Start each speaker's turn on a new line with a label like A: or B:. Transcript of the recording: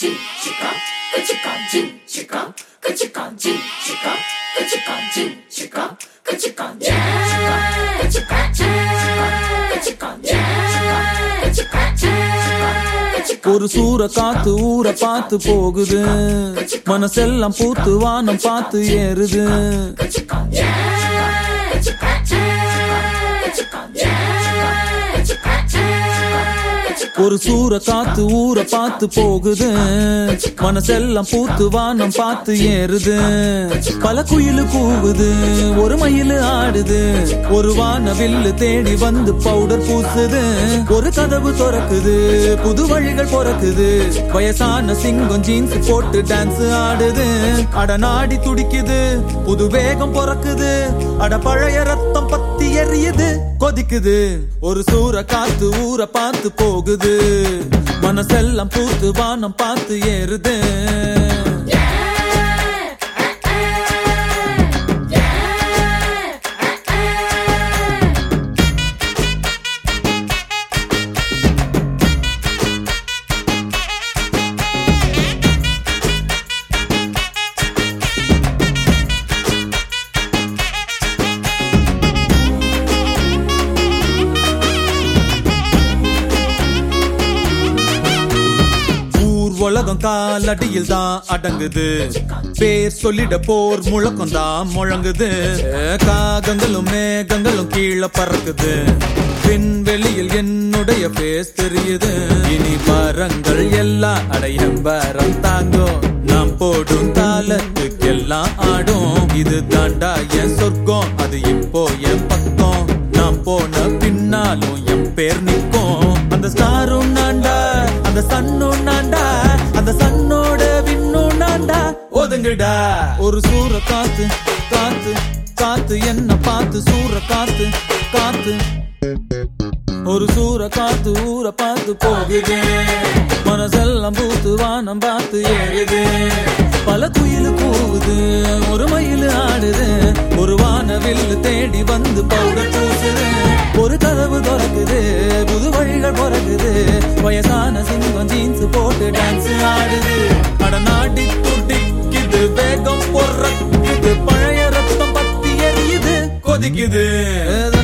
A: ஒரு சூற காத்து ஊற பார்த்து போகுது, மனசெல்லாம் பூத்து வானம் பார்த்து ஏறுது. ஒரு சூற காத்து ஊற பார்த்து போகுது, மனசெல்லாம் பூத்து வானம் பார்த்து ஏறுது. பல குயிலு கூவுது, ஒரு மயிலு ஆடுது, ஒரு வானவில்லு தேடி வந்து பவுடர் பூசுது. ஒரு கதவு திறக்குது, புது வழிகள் பிறக்குது, வயசான சிங்கம் ஜீன்ஸ் போட்டு டான்ஸ் ஆடுது. அட நாடி துடிக்குது, புது வேகம் பிறக்குது, அட பழைய ரத்தம் பத்தி எரியுது கொதிக்குது. ஒரு சூற காத்து ஊற பார்த்து போகுது, மனசெல்லாம் பூத்து வானம் பார்த்து ஏறுது. உலகம் காலடியில் தான் அடங்குது, பேர் சொல்லிட போர் முழக்கம் தான் முழங்குது. காகங்களும் மேகங்களும் கீழே பறக்குது, விண்வெளியில் என்னுடைய பேஸ் தெரியுது. இனி மரங்கள் எல்லாம் அடையும் வரம் தாங்கும், நாம் போடும் தாளத்துக்கு எல்லாம் ஆடும். இது தாண்டா என் சொர்க்கம், அது இப்போ என் பக்கம். நாம் போன பின்னாலும் என் பேர் நிற்கும். அந்த ஸ்டாரும் நான்டா, அந்த சன்னும் நான்டா, அந்த சன்னோட விண்ணும் நான்டா. ஒதுங்குடா. ஒரு சூற காத்து காத்து காத்து என்ன பார்த்து சூற காத்து காத்து. ஒரு சூற காத்து ஊற பார்த்து போகுது, மனசெல்லாம் பூத்து வானம் பார்த்து ஏறுது. பல குயிலு கூவுது, ஒரு மயிலு ஆடுது, ஒரு வானவில்லு தேடி வந்து பவுடர் பூசுது. ஒரு கதவு திறக்குது, புது வழிகள் பிறக்குது, வயசான சிங்கம் ஜீன்ஸ் போட்டு டான்ஸ் ஆடுது. அட நாடி துடிக்குது, வேகம் பொறக்குது, பழைய ரத்தம் பத்தி எரியுது கொதிக்குது.